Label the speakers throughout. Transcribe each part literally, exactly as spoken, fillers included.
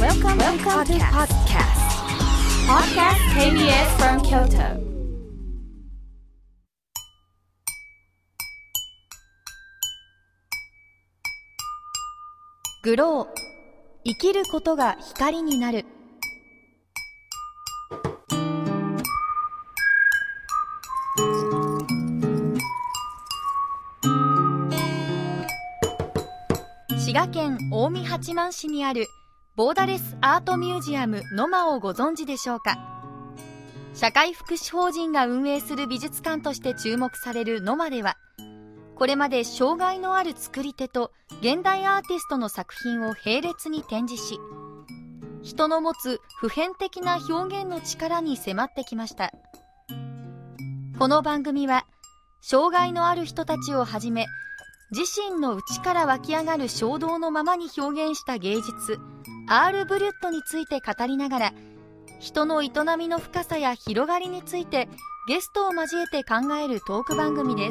Speaker 1: Welcome, Welcome to podcast. Podcast ケービーエス from Kyoto.
Speaker 2: グロー、生きることが光になる。滋賀県近江八幡市にあるボーダレスアートミュージアムノマをご存知でしょうか。社会福祉法人が運営する美術館として注目されるノマでは、これまで障害のある作り手と現代アーティストの作品を並列に展示し、人の持つ普遍的な表現の力に迫ってきました。この番組は障害のある人たちをはじめ、自身の内から湧き上がる衝動のままに表現した芸術アール・ブリュットについて語りながら、人の営みの深さや広がりについてゲストを交えて考えるトーク番組です。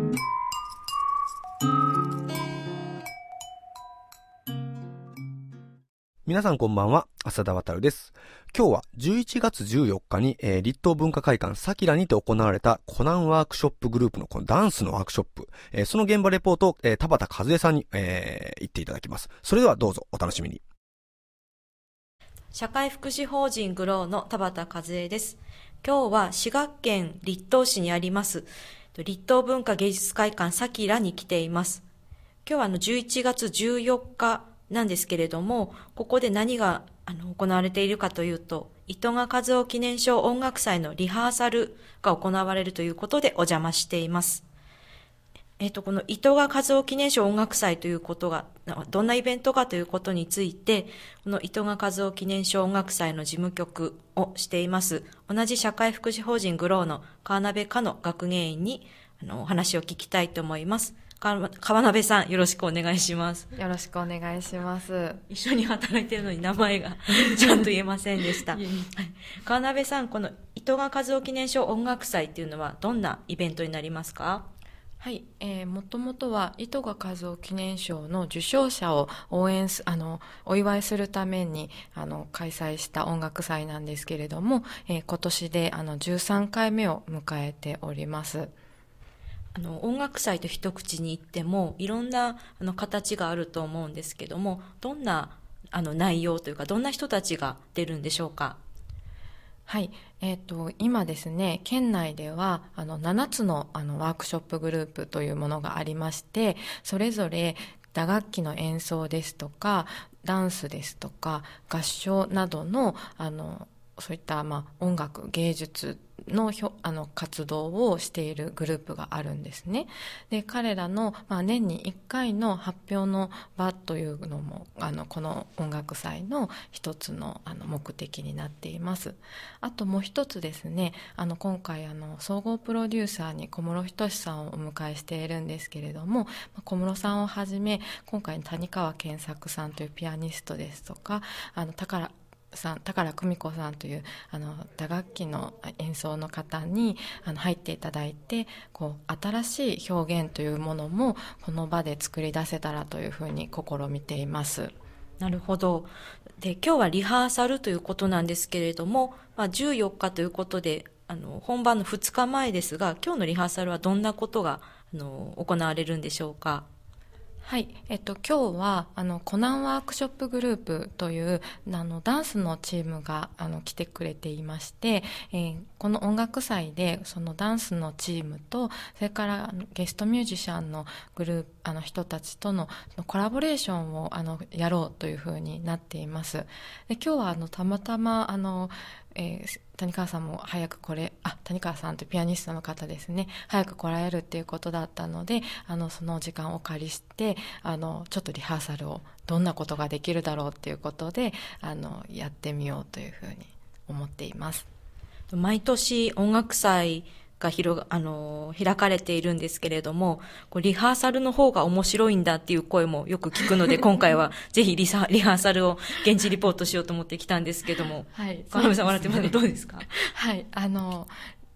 Speaker 3: 皆さんこんばんは、浅田渉です。今日はじゅういちがつじゅうよっかに、えー、立東文化会館サキラにて行われたコナンワークショップグループのこのダンスのワークショップ、えー、その現場レポートを、えー、田畑和恵さんに、えー、言っていただきます。それではどうぞお楽しみに。
Speaker 4: 社会福祉法人グローの田畑和恵です。今日は滋賀県立東市にあります立東文化芸術会館サキラに来ています。今日はあのじゅういちがつじゅうよっかなんですけれども、ここで何があの行われているかというと、糸賀和夫記念賞音楽祭のリハーサルが行われるということでお邪魔しています。えっと、この糸賀和夫記念賞音楽祭ということが、どんなイベントかということについて、この糸賀和夫記念賞音楽祭の事務局をしています、同じ社会福祉法人グローの川鍋香の学芸員にあのお話を聞きたいと思います。川鍋さん、よろしくお願いします。
Speaker 5: よろしくお願いします。
Speaker 4: 一緒に働いているのに名前がちゃんと言えませんでした。はい、川鍋さん、この糸賀和夫記念賞音楽祭っていうのはどんなイベントになりますか？
Speaker 5: はい、えー、もともとは糸賀和夫記念賞の受賞者を応援すあのお祝いするためにあの開催した音楽祭なんですけれども、えー、今年であのじゅうさんかいめを迎えております。
Speaker 4: あの音楽祭と一口に言ってもいろんなあの形があると思うんですけども、どんなあの内容というか、どんな人たちが出るんでしょうか？
Speaker 5: はい、えーと、今ですね、県内ではあのななつの、あのワークショップグループというものがありまして、それぞれ打楽器の演奏ですとかダンスですとか合唱などのあのそういった、まあ、音楽芸術の、あの活動をしているグループがあるんですね。で、彼らの、まあ、年にいっかいの発表の場というのもあのこの音楽祭の一つの、あの目的になっています。あともう一つですね、あの今回あの総合プロデューサーに小室仁さんをお迎えしているんですけれども、小室さんをはじめ今回谷川健作さんというピアニストですとか、あの宝さん宝久美子さんというあの打楽器の演奏の方にあの入っていただいて、こう新しい表現というものもこの場で作り出せたらというふうに試みています。
Speaker 4: なるほど。で、今日はリハーサルということなんですけれども、まあ、じゅうよっかということであの本番のふつかまえですが、今日のリハーサルはどんなことがあの行われるんでしょうか？
Speaker 5: はい、えっと、今日はあのコナンワークショップグループというあのダンスのチームがあの来てくれていまして、えー、この音楽祭でそのダンスのチームと、それからあのゲストミュージシャンのグループあの人たちとのコラボレーションをあのやろうというふうになっています。で、今日はあのたまたまあのえー、谷川さんも早くこれあ谷川さんというピアニストの方ですね、早く来られるっていうことだったので、あのその時間をお借りしてあのちょっとリハーサルをどんなことができるだろうっていうことであのやってみようというふうに思っています。
Speaker 4: 毎年音楽祭が広あの開かれているんですけれども、こうリハーサルの方が面白いんだっていう声もよく聞くので、今回はぜひリサリハーサルを現地リポートしようと思ってきたんですけども、
Speaker 5: はい、
Speaker 4: 川上さん笑ってますけどどうですか？
Speaker 5: はい、あの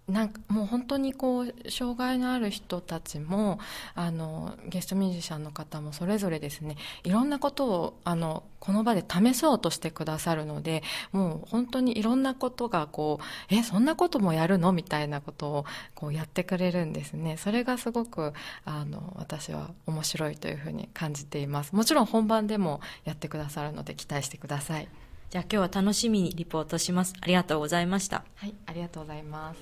Speaker 5: なんかもう本当にこう障害のある人たちもあのゲストミュージシャンの方もそれぞれですね、いろんなことをあのこの場で試そうとしてくださるので、もう本当にいろんなことがこうえそんなこともやるのみたいなことをこうやってくれるんですね。それがすごくあの私は面白いというふうに感じています。もちろん本番でもやってくださるので期待してください。
Speaker 4: じゃあ今日は楽しみにリポートします。ありがとうございました。
Speaker 5: はい、ありがとうございます。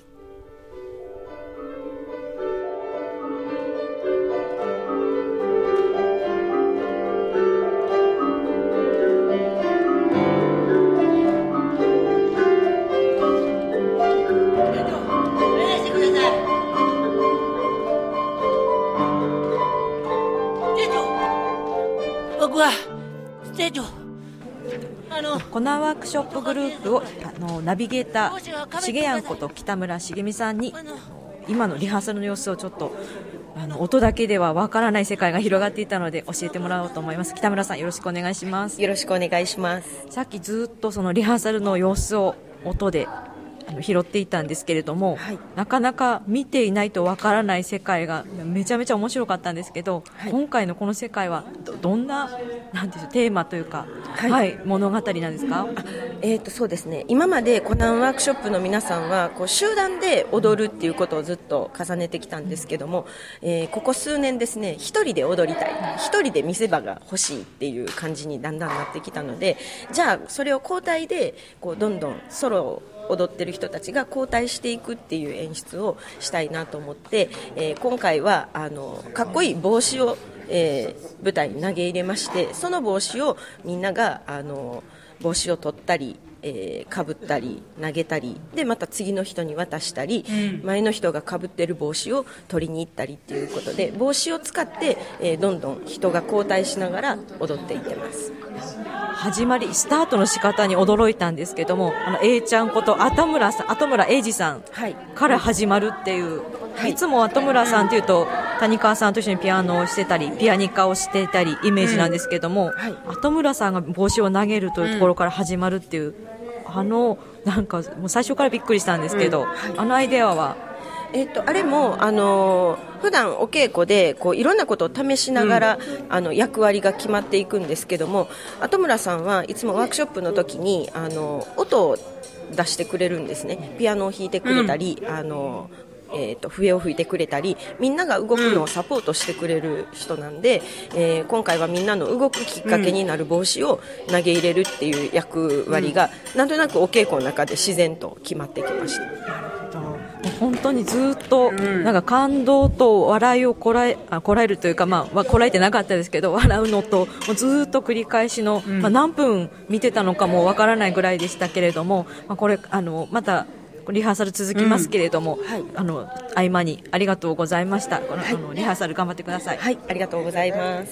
Speaker 6: 僕はステージをあの
Speaker 4: コナンワークショップグループをあのナビゲーターしげやんこと北村茂美さんに今のリハーサルの様子をちょっとあの音だけではわからない世界が広がっていたので教えてもらおうと思います。北村さん、よろしくお願いします。
Speaker 7: よろしくお願いします。
Speaker 4: さっきずっとそのリハーサルの様子を音であの拾っていたんですけれども、はい、なかなか見ていないとわからない世界がめちゃめちゃ面白かったんですけど、はい、今回のこの世界は ど, どんな、なんていうテーマというか、はいはい、物語なんですか？
Speaker 7: あ、えーと、そうですね、今までコナンワークショップの皆さんはこう集団で踊るっていうことをずっと重ねてきたんですけども、えー、ここ数年ですね、一人で踊りたい、一人で見せ場が欲しいっていう感じにだんだんなってきたので、じゃあそれを交代でこうどんどんソロを踊ってる人たちが交代していくっていう演出をしたいなと思って、えー、今回はあのかっこいい帽子を、えー、舞台に投げ入れまして、その帽子をみんながあの帽子を取ったり、えー、かぶったり投げたりで、また次の人に渡したり、うん、前の人がかぶってる帽子を取りに行ったりっていうことで、帽子を使って、えー、どんどん人が交代しながら踊っていってます。
Speaker 4: 始まりスタートの仕方に驚いたんですけども、あの A ちゃんこと後村さん、後村英二さんから始まるっていう、はい、いつも後村さんというと谷川さんと一緒にピアノをしてたりピアニカをしていたりイメージなんですけども、うんはい、後村さんが帽子を投げるというところから始まるっていう、うん、あのなんかもう最初からびっくりしたんですけど、うんはい、あのアイデアは
Speaker 7: えっと、あれも、あのー、普段お稽古でこういろんなことを試しながら、うん、あの役割が決まっていくんですけども、後村さんはいつもワークショップの時にあの音を出してくれるんですね。ピアノを弾いてくれたり、うん、あのえー、と笛を吹いてくれたり、みんなが動くのをサポートしてくれる人なんで、うんえー、今回はみんなの動くきっかけになる帽子を投げ入れるっていう役割が、うん、なんとなくお稽古の中で自然と決まってきました。
Speaker 4: 本当にずっとなんか感動と笑いをこらえ、あ、こらえるというか、まあ、こらえてなかったですけど、笑うのともうずっと繰り返しの、まあ、何分見てたのかもわからないぐらいでしたけれども、まあ、これあのまたリハーサル続きますけれども、うんはい、あの合間にありがとうございました。この、はい、あのリハーサル頑張ってください。
Speaker 7: はい、ありがとうございます。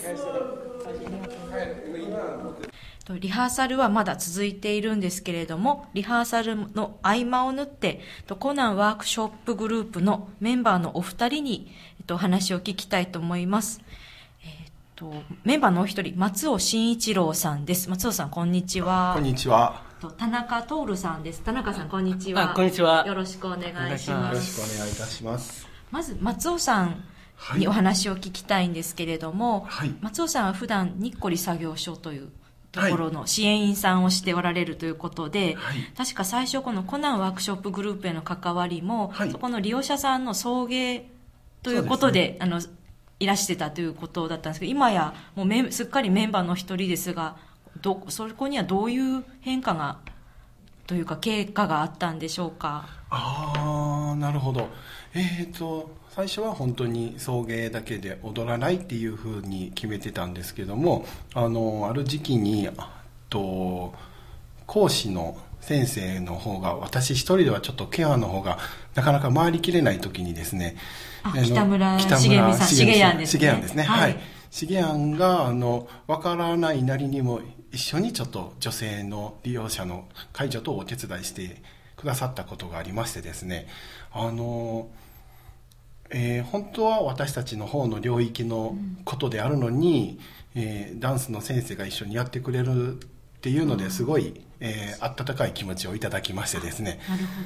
Speaker 4: リハーサルはまだ続いているんですけれども、リハーサルの合間を縫ってコナンワークショップグループのメンバーのお二人にお話を聞きたいと思います。えー、とメンバーのお一人、松尾慎一郎さんです。松尾さん、こんにちは。
Speaker 8: こんにちは。
Speaker 4: 田中徹さんです。田中さん、こんにちは。
Speaker 8: あ、こんにちは。
Speaker 4: よろしくお願いします。
Speaker 8: よろしくお願いいたします。
Speaker 4: まず松尾さんにお話を聞きたいんですけれども、はい、松尾さんは普段にっこり作業所というところの支援員さんをしておられるということで、はい、確か最初このコナンワークショップグループへの関わりも、はい、そこの利用者さんの送迎ということで、ね、あのいらしてたということだったんですけど、今やもうめすっかりメンバーの一人ですが、どそこにはどういう変化がというか経過があったんでしょうか。
Speaker 8: ああ、なるほど。えーと最初は本当に送迎だけで踊らないっていうふうに決めてたんですけども、あのある時期にあと講師の先生の方が、私一人ではちょっとケアの方がなかなか回りきれない時にですね、
Speaker 4: あの北村茂美さん、茂やんですね。
Speaker 8: 茂やんですね。はい。茂やんがあの分からないなりにも一緒にちょっと女性の利用者の介助とお手伝いしてくださったことがありましてですね、あのえー、本当は私たちの方の領域のことであるのに、うんえー、ダンスの先生が一緒にやってくれるっていうのですごい、うんえー、温かい気持ちをいただきましてですね。
Speaker 4: なるほど。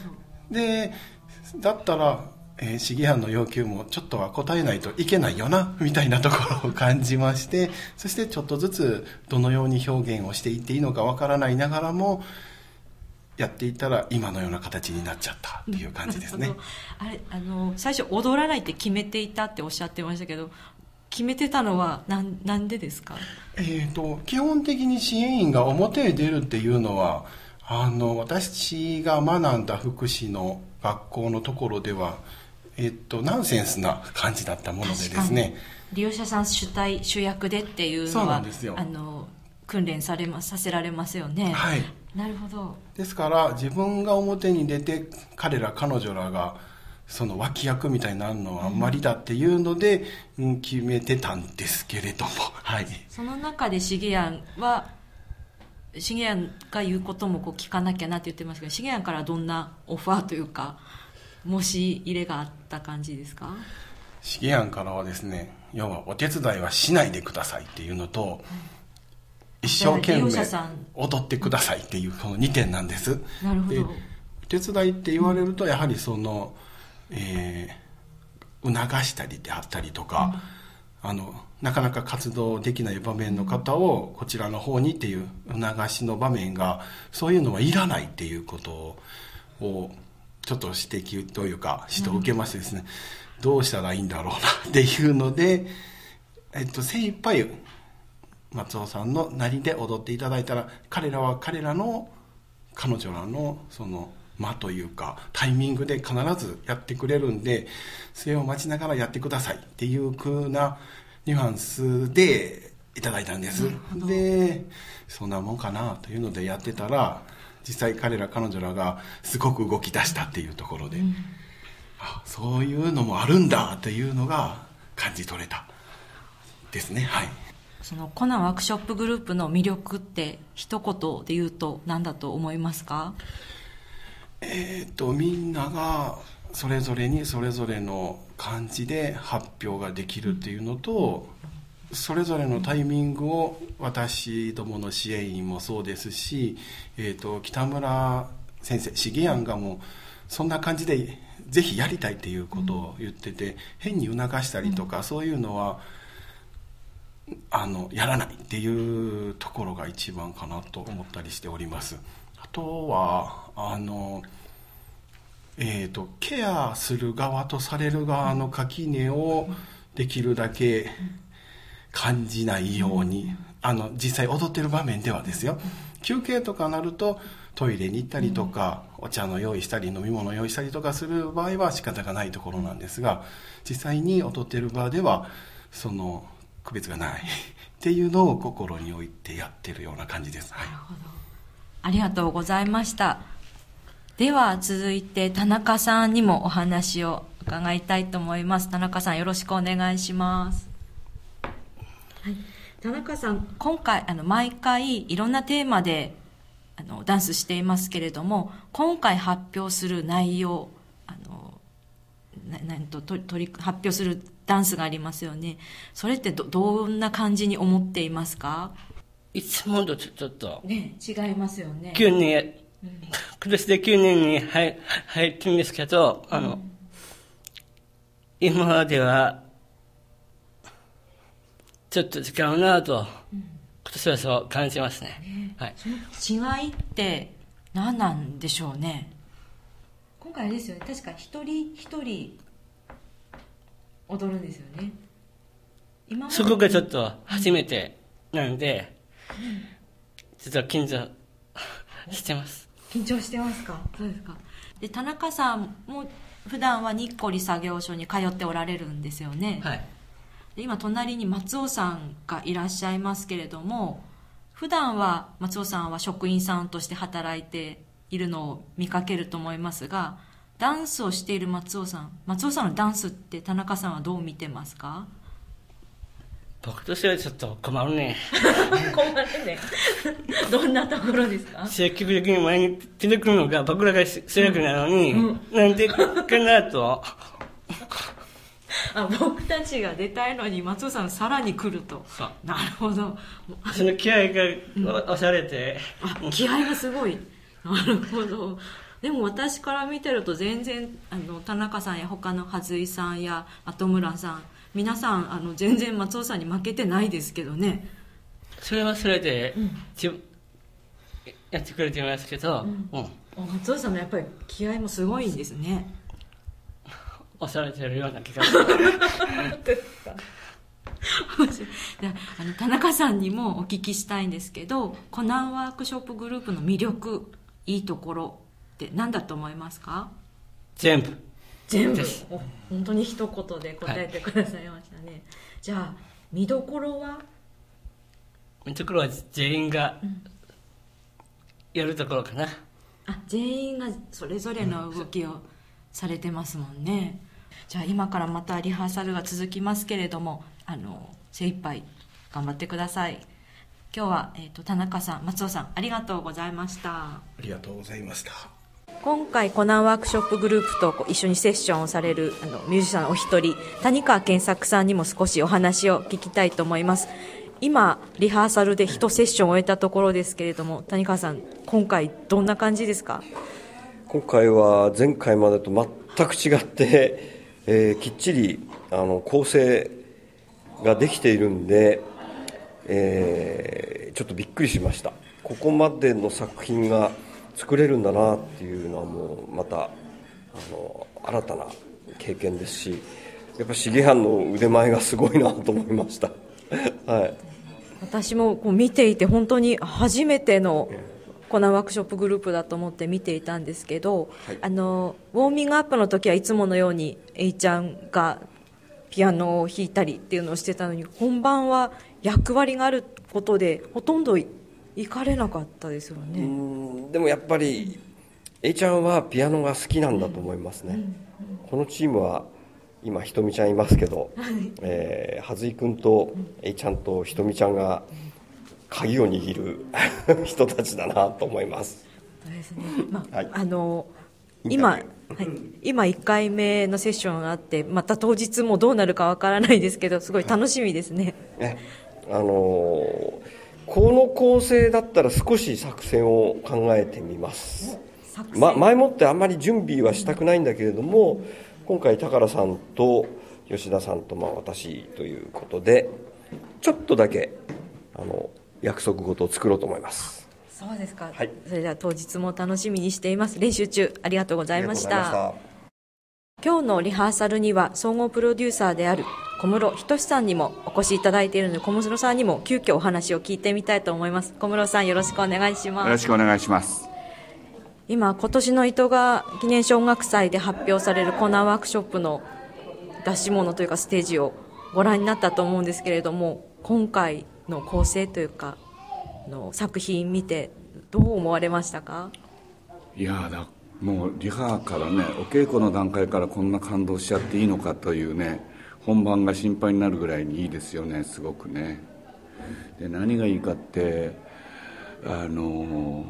Speaker 8: でだったら、えー、シゲアンの要求もちょっとは答えないといけないよなみたいなところを感じまして、そしてちょっとずつどのように表現をしていっていいのかわからないながらもやっていったら今のような形になっちゃったっていう感じですね。
Speaker 4: あれあの最初踊らないって決めていたっておっしゃってましたけど、決めてたのはなんなんでですか？
Speaker 8: えーと、基本的に支援員が表へ出るっていうのはあの私が学んだ福祉の学校のところでは、えーと、ナンセンスな感じだったものでですね、
Speaker 4: 利用者さん主体主役でっていうのは
Speaker 8: そうなんですよ。
Speaker 4: あの訓練されますさせられますよね。
Speaker 8: はい、
Speaker 4: なるほど。
Speaker 8: ですから自分が表に出て彼ら彼女らがその脇役みたいになるのはあんまりだっていうので、うん、決めてたんですけれども、はい、
Speaker 4: その中でシゲアンはシゲアンが言うこともこう聞かなきゃなって言ってますけど、シゲアンからどんなオファーというか申し入れがあった感じですか？
Speaker 8: シゲアンからはですね、要はお手伝いはしないでくださいっていうのと、うん、一生懸命踊ってくださいっていうこのにてんなんです。
Speaker 4: なるほど。
Speaker 8: でお手伝いって言われるとやはりその、えー、促したりであったりとか、うん、あのなかなか活動できない場面の方をこちらの方にっていう促しの場面が、そういうのはいらないっていうことをちょっと指摘というか指導を受けましてですね、うん、どうしたらいいんだろうなっていうので、えっと、精一杯松尾さんのなりで踊っていただいたら、彼らは彼らの彼女らのその間というかタイミングで必ずやってくれるんで、それを待ちながらやってくださいっていう風なニュアンスでいただいたんです。でそんなもんかなというのでやってたら、実際彼ら彼女らがすごく動き出したっていうところで、うん、あ、そういうのもあるんだというのが感じ取れたですね。はい。
Speaker 4: そのコナンワークショップグループの魅力って一言で言うと何だと思いますか？
Speaker 8: えー、とみんながそれぞれにそれぞれの感じで発表ができるっていうのと、それぞれのタイミングを私どもの支援員もそうですし、えー、と北村先生シゲアンがもうそんな感じでぜひやりたいっていうことを言ってて、変に促したりとかそういうのはあのやらないっていうところが一番かなと思ったりしております。あとはあの、えーと、ケアする側とされる側の垣根をできるだけ感じないように、あの実際踊ってる場面ではですよ、休憩とかなるとトイレに行ったりとか、お茶の用意したり飲み物を用意したりとかする場合は仕方がないところなんですが、実際に踊ってる場ではその区別がないっていうのを心に置いてやってるような感じです。はい、
Speaker 4: なるほど。ありがとうございました。では続いて田中さんにもお話を伺いたいと思います。田中さん、よろしくお願いします。はい、田中さん、今回あの毎回いろんなテーマであのダンスしていますけれども、今回発表する内容、あのななんとと取り発表するダンスがありますよね。それって ど, どんな感じに思っていますか？
Speaker 6: いつもとちょっと、
Speaker 4: ね、違いますよね。
Speaker 6: きゅうねん、うん、今年できゅうねんに 入, 入ってるんですけど、あの、うん、今まではちょっと違うなと、うん、今年はそう感じますね。ね、はい、
Speaker 4: その違いって何なんでしょうね。今回あれですよね、確か一人一人踊るんですよね。今まで
Speaker 6: そこがちょっと初めてなんで、うん、実は緊張してます。
Speaker 4: 緊張してますか？そうですか。で、田中さんも普段は日暮里作業所に通っておられるんですよね。
Speaker 6: はい。
Speaker 4: で、今隣に松尾さんがいらっしゃいますけれども、普段は松尾さんは職員さんとして働いているのを見かけると思いますが、ダンスをしている松尾さん松尾さんのダンスって田中さんはどう見てますか？
Speaker 6: 僕としてはちょっと困るね。
Speaker 4: 困るね。どんなところですか？
Speaker 6: 積極的に前に出てくるのが僕らが主役なのに、うん、なんでかなと。
Speaker 4: あ、僕たちが出たいのに松尾さんさらに来ると。なるほど。
Speaker 6: その気合が押されて、
Speaker 4: うん、あ、気合がすごい。なるほど。 でも私から見てると全然あの田中さんや他のはずいさんや後村さん皆さんあの全然松尾さんに負けてないですけどね。
Speaker 6: それはそれで、
Speaker 4: うん、
Speaker 6: やってくれてますけど、
Speaker 4: うん
Speaker 6: うん、
Speaker 4: 松尾さんもやっぱり気合もすごいんですね。
Speaker 6: 押されてるような気がする
Speaker 4: あの田中さんにもお聞きしたいんですけど、コナンワークショップグループの魅力、いいところって何だと思いますか？
Speaker 6: 全部
Speaker 4: 全部本当に一言で答えてくださいましたね、はい、じゃあ見どころは？
Speaker 6: 見どころは全員がやるところかな、うん、
Speaker 4: あ、全員がそれぞれの動きをされてますもんね。じゃあ今からまたリハーサルが続きますけれども、あの精一杯頑張ってください。今日は、えーと、田中さん、松尾さん、ありがとうございました。
Speaker 8: ありがとうございました。
Speaker 4: 今回コナンワークショップグループと一緒にセッションをされるあのミュージシャンのお一人、谷川健作さんにも少しお話を聞きたいと思います。今リハーサルで一セッションを終えたところですけれども、谷川さん、今回どんな感じですか？
Speaker 9: 今回は前回までと全く違って、えー、きっちりあの構成ができているんで、えー、ちょっとびっくりしました。ここまでの作品が作れるんだなっていうのはもうまたあの新たな経験ですし、やっぱ重版の腕前がすごいなと思いましたはい、
Speaker 4: 私もこう見ていて本当に初めてのコナンワークショップグループだと思って見ていたんですけど、はい、あのウォーミングアップの時はいつものように A ちゃんがピアノを弾いたりっていうのをしてたのに、本番は役割があることでほとんど行かれなかったですよね。
Speaker 9: うーん、でもやっぱり A ちゃんはピアノが好きなんだと思いますね、うんうんうん、このチームは今ひとみちゃんいますけど、えー、はずいくんと A ちゃんとひとみちゃんが鍵を握る人たちだなと思います。
Speaker 4: そうですね、まあはい、あの今、はい、今いっかいめのセッションがあって、また当日もどうなるかわからないですけど、すごい楽しみですね。
Speaker 9: ね、あのー、この構成だったら少し作戦を考えてみます。ま、前もってあんまり準備はしたくないんだけれども、今回高良さんと吉田さんとまあ私ということでちょっとだけあの約束事を作ろうと思います。
Speaker 4: そうですか、
Speaker 9: はい、
Speaker 4: それでは当日も楽しみにしています。練習中ありがとうございました。今日のリハーサルには総合プロデューサーである小室仁さんにもお越しいただいているので、小室さんにも急遽お話を聞いてみたいと思います。小室さん、よろしくお願いします。
Speaker 10: よろしくお願いします。
Speaker 4: 今今年の糸川記念小学祭で発表されるコナンワークショップの出し物というかステージをご覧になったと思うんですけれども、今回の構成というかの作品見てどう思われましたか？
Speaker 10: いやだもうリハからね、お稽古の段階からこんな感動しちゃっていいのかというね、本番が心配になるぐらいにいいですよね、すごくね。で何がいいかってあの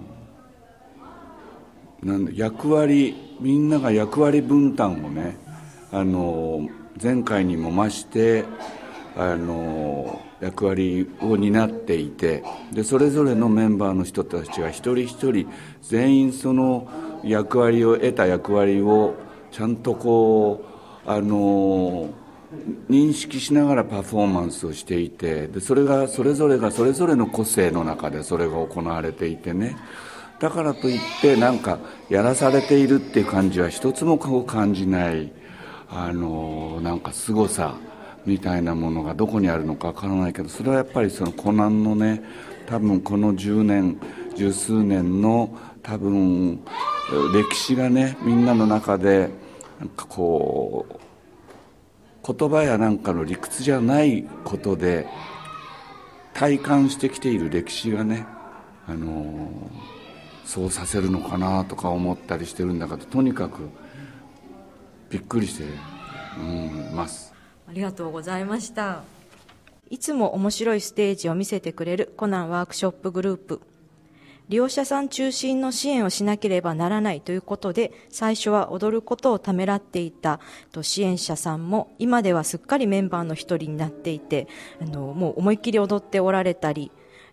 Speaker 10: なんで役割、みんなが役割分担をね、あの前回にも増してあの役割を担っていて、でそれぞれのメンバーの人たちが一人一人全員その役割を得た役割をちゃんとこうあの認識しながらパフォーマンスをしていて、でそれがそれぞれがそれぞれの個性の中でそれが行われていてね、だからといってなんかやらされているっていう感じは一つも感じない、あのなんか凄さみたいなものがどこにあるのかわからないけど、それはやっぱりそのコナンのね、多分このじゅうねん十数年の多分歴史がね、みんなの中でなんかこう言葉やなんかの理屈じゃないことで体感してきている歴史がね、あのそうさせるのかなとか思ったりしてるんだけど、とにかくびっくりして、うん、ます。
Speaker 4: ありがとうございました。いつも面白いステージを見せてくれるコナンワークショップグループ。利用者さん中心の支援をしなければならないということで、最初は踊ることをためらっていた支援者さんも今ではすっかりメンバーの一人になっていて、あのもう思いっきり踊っておられたり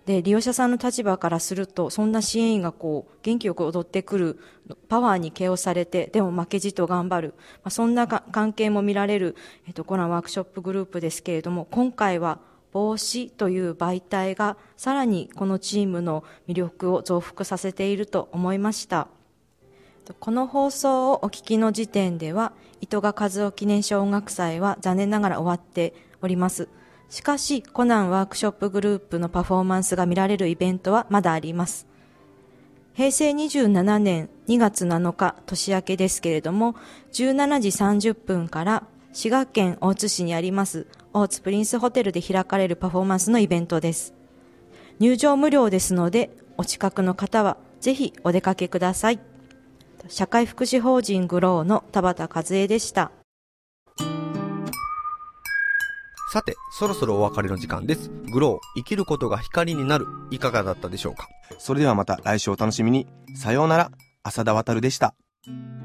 Speaker 4: で、利用者さんの立場からすると、そんな支援員がこう、元気よく踊ってくる、パワーに形容されて、でも負けじと頑張る。まあ、そんな関係も見られる、えっと、コナンワークショップグループですけれども、今回は、帽子という媒体が、さらにこのチームの魅力を増幅させていると思いました。この放送をお聞きの時点では、糸賀和夫記念賞音楽祭は残念ながら終わっております。しかし、コナンワークショップグループのパフォーマンスが見られるイベントはまだあります。へいせいにじゅうななねんにがつなのか年明けですけれども、じゅうしちじさんじゅっぷんから滋賀県大津市にあります大津プリンスホテルで開かれるパフォーマンスのイベントです。入場無料ですので、お近くの方はぜひお出かけください。社会福祉法人グローの田畑和恵でした。
Speaker 3: さて、そろそろお別れの時間です。グロー、生きることが光になる、いかがだったでしょうか。
Speaker 11: それではまた来週お楽しみに。さようなら、浅田渉でした。